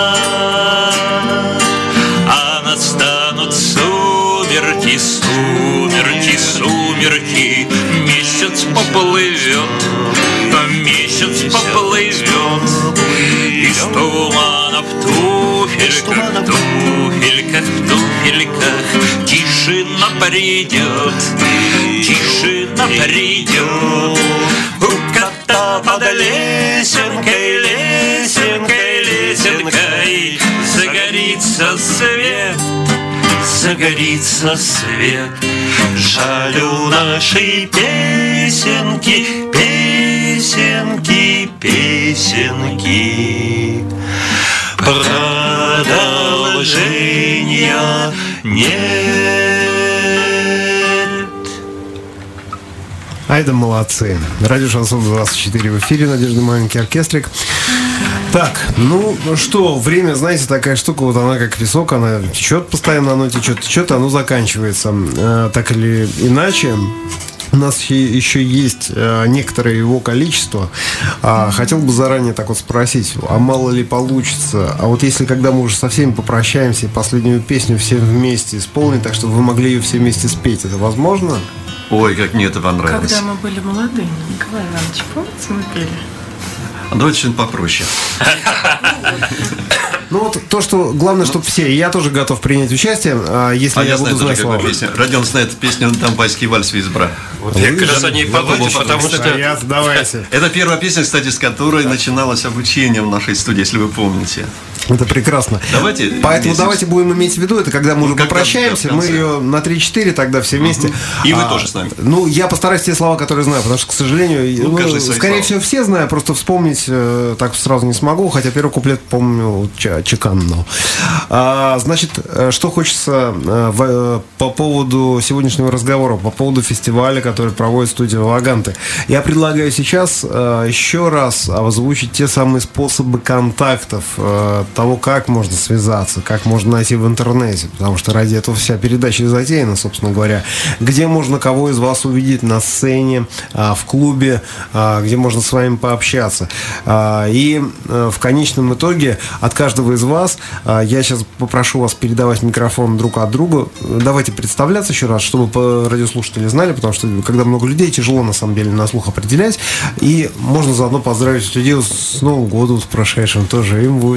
[SPEAKER 7] А настанут сумерки, сумерки, сумерки. Месяц поплывет, месяц поплывет. Из тумана в туфельках, туфельках, туфельках. Тишина придет, тишина придет. У кота под лесенкой, лесенкой, лесенкой загорится свет, загорится свет.
[SPEAKER 8] Жалю нашей песенки, песенки, песенки. Продолжения нет.
[SPEAKER 1] Айда, молодцы. Радио Шансон 24 в эфире. Надежда маленький оркестрик. Так, ну что, время, знаете, такая штука, вот она как песок, она течет постоянно, оно течет, оно заканчивается. Так или иначе, у нас еще есть некоторое его количество. Хотел бы заранее так вот спросить, а мало ли получится? А вот если, когда мы уже со всеми попрощаемся и последнюю песню все вместе исполним, так чтобы вы могли ее все вместе спеть, это возможно?
[SPEAKER 2] Ой, как мне это понравилось.
[SPEAKER 5] Когда мы были молодыми, Николай Иванович, помните, мы пели?
[SPEAKER 2] Давайте что-нибудь попроще.
[SPEAKER 1] Ну вот то, что главное, чтобы все, и я тоже готов принять участие, если я буду знать слова.
[SPEAKER 2] Родион знает песню «Донбасский вальс Визбра».
[SPEAKER 4] Вот я как раз о ней подумал, потому что...
[SPEAKER 1] Давайте.
[SPEAKER 2] Это первая песня, кстати, с которой начиналось обучение в нашей студии, если вы помните.
[SPEAKER 1] Это прекрасно.
[SPEAKER 2] Давайте.
[SPEAKER 1] Поэтому давайте будем иметь в виду, это когда мы уже попрощаемся, мы ее на 3-4 тогда все вместе.
[SPEAKER 2] И вы тоже с нами.
[SPEAKER 1] Ну, я постараюсь те слова, которые знаю, потому что, к сожалению, скорее всего, все знаю, просто вспомнить так сразу не смогу, хотя первый куплет помню чеканно. Значит, что хочется по поводу сегодняшнего разговора, по поводу фестиваля, который проводит студия «Ваганты». Я предлагаю сейчас еще раз озвучить те самые способы контактов, того, как можно связаться, как можно найти в интернете, потому что ради этого вся передача и затеяна, собственно говоря. Где можно кого из вас увидеть на сцене, в клубе, где можно с вами пообщаться. И в конечном итоге от каждого из вас я сейчас попрошу вас передавать микрофон друг от друга. Давайте представляться еще раз, чтобы радиослушатели знали, потому что когда много людей, тяжело на самом деле на слух определять. И можно заодно поздравить людей с Новым годом, с прошедшим тоже. Им будет всем очень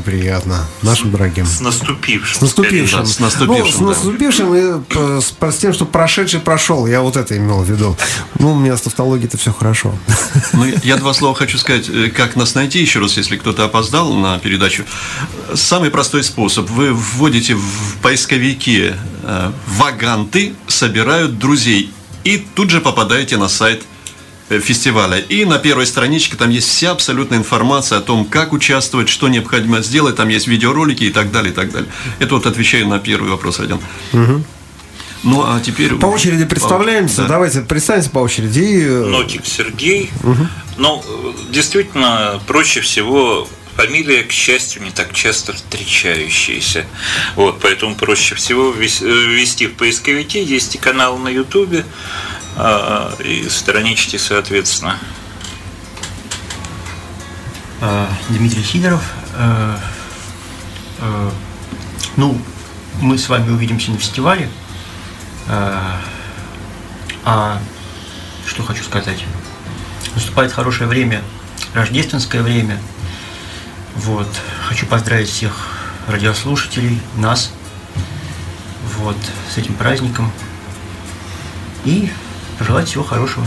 [SPEAKER 1] приятно. Нашим дорогим.
[SPEAKER 6] С наступившим.
[SPEAKER 1] С наступившим.
[SPEAKER 2] Да, с наступившим,
[SPEAKER 1] ну, с наступившим и с тем, что прошедший прошел. Я вот это имел в виду. Ну, у меня с тавтологией-то все хорошо.
[SPEAKER 2] Ну, я два слова хочу сказать, как нас найти, еще раз, если кто-то опоздал на передачу. Самый простой способ. Вы вводите в поисковике «Ваганты собирают друзей» и тут же попадаете на сайт фестиваля. И на первой страничке там есть вся абсолютная информация о том, как участвовать, что необходимо сделать. Там есть видеоролики и так далее, и так далее. Это вот отвечаю на первый вопрос, Родион.
[SPEAKER 1] Угу.
[SPEAKER 2] Ну, а теперь...
[SPEAKER 1] По очереди представляемся. Да. Давайте представимся по очереди.
[SPEAKER 6] Нотик Сергей. Угу. Ну, действительно, проще всего... Фамилия, к счастью, не так часто встречающаяся. Вот, поэтому проще всего ввести в поисковике. Есть и канал на Ютубе, и странички, соответственно.
[SPEAKER 3] Дмитрий Сидоров. Ну, мы с вами увидимся на фестивале. А что хочу сказать? Наступает хорошее время, рождественское время. Вот. Хочу поздравить всех радиослушателей, нас, вот, с этим праздником и пожелать всего хорошего.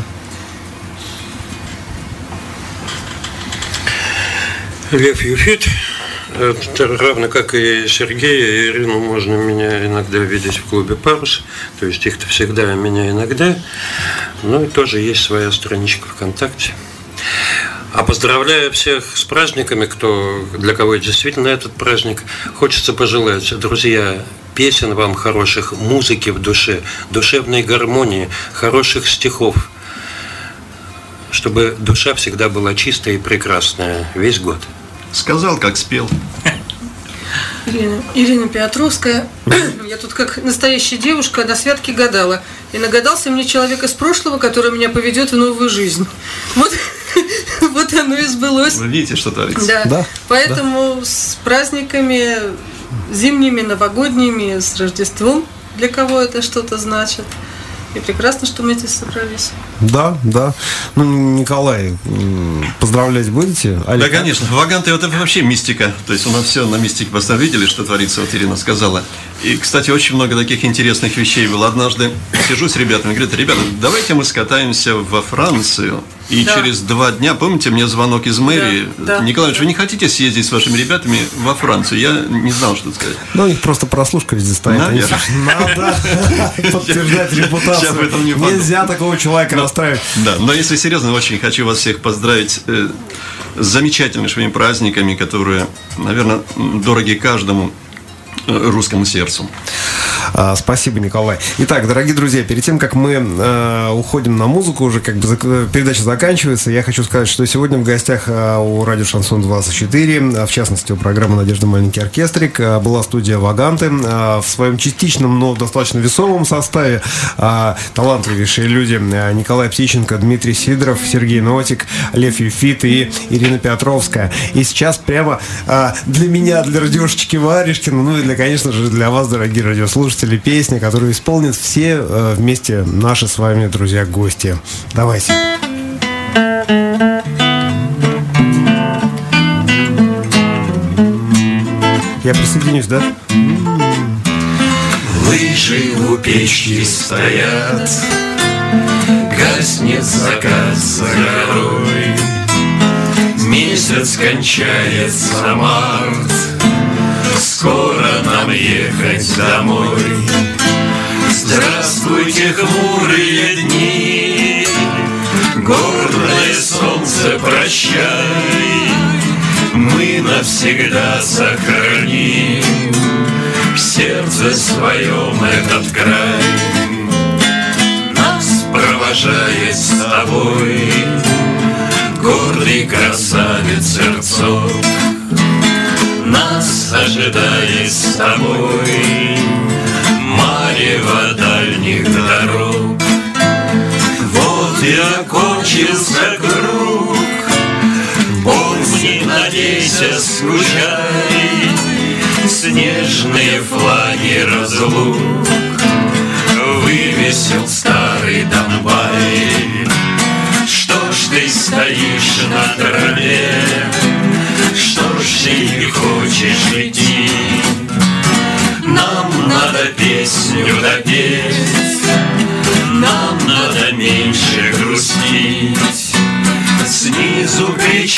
[SPEAKER 4] Лев Юфит, равно как и Сергей, и Ирину, можно меня иногда видеть в клубе «Парус», то есть их-то всегда, а меня иногда, ну и тоже есть своя страничка ВКонтакте. А поздравляю всех с праздниками, для кого действительно этот праздник, хочется пожелать, друзья, песен вам хороших, музыки в душе, душевной гармонии, хороших стихов, чтобы душа всегда была чистая и прекрасная весь год.
[SPEAKER 2] Сказал, как спел.
[SPEAKER 5] Ирина Петровская. Я тут как настоящая девушка до святки гадала. И нагадался мне человек из прошлого, который меня поведет в новую жизнь. Вот оно и сбылось.
[SPEAKER 2] Вы видите, что творится?
[SPEAKER 5] Да. Поэтому с праздниками зимними, новогодними, с Рождеством, для кого это что-то значит. И прекрасно, что мы здесь собрались.
[SPEAKER 1] Да. Ну, Николай, поздравлять будете?
[SPEAKER 2] Да, конечно. Ваганты – это вообще мистика. То есть у нас все на мистике поставили, видели, что творится, вот Ирина сказала. И, кстати, очень много таких интересных вещей было. Однажды сижу с ребятами, говорят: ребята, давайте мы скатаемся во Францию. И через 2 дня, помните, мне звонок из мэрии. Николай, вы не хотите съездить с вашими ребятами во Францию? Я не знал, что сказать.
[SPEAKER 1] Ну, у них просто прослушка везде стоит. Надо подтверждать репутацию. Нельзя такого человека расстраивать.
[SPEAKER 2] Да, но если серьезно, очень хочу вас всех поздравить с замечательными праздниками, которые, наверное, дороги каждому русскому сердцу.
[SPEAKER 1] Спасибо, Николай. Итак, дорогие друзья, перед тем, как мы уходим на музыку, уже как бы передача заканчивается, я хочу сказать, что сегодня в гостях у радио Шансон 24, в частности, у программы «Надежда. Маленький оркестрик», была студия «Ваганты». В своем частичном, но достаточно весомом составе талантливейшие люди: Николай Птиченко, Дмитрий Сидоров, Сергей Нотик, Лев Юфит и Ирина Петровская. И сейчас прямо для меня, для радиошечки Варежкина, ну и конечно же, для вас, дорогие радиослушатели, песня, которую исполнят все вместе наши с вами друзья-гости. Давайте. Я присоединюсь, да?
[SPEAKER 8] Лыжи у печки стоят, гаснет закат за горой, месяц кончается март, скоро нам ехать домой. Здравствуйте, хмурые дни, гордое солнце, прощай. Мы навсегда сохраним в сердце своем этот край. Нас провожает с тобой гордый красавец Сердцов. Нас ожидает с тобой марево дальних дорог. Вот и окончился круг, помни, надейся, скучай, снежные флаги разлук вывесил старый Донбай. Что ж ты стоишь на траве, что ж ты не хочешь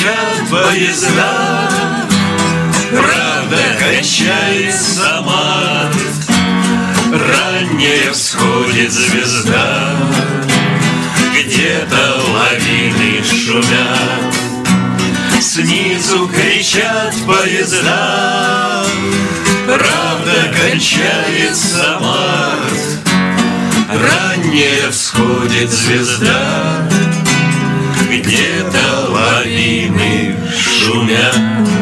[SPEAKER 8] кричат поезда, правда кончается мат, ранняя всходит звезда, где-то лавины шумят, снизу кричат поезда, правда кончается мат, ранняя всходит звезда, где-то лавины шумят.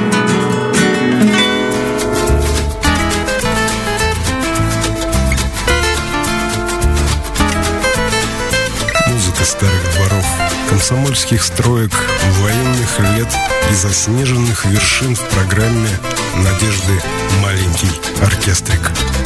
[SPEAKER 1] Музыка старых дворов, комсомольских строек, военных лет и заснеженных вершин в программе «Надежды маленький оркестрик».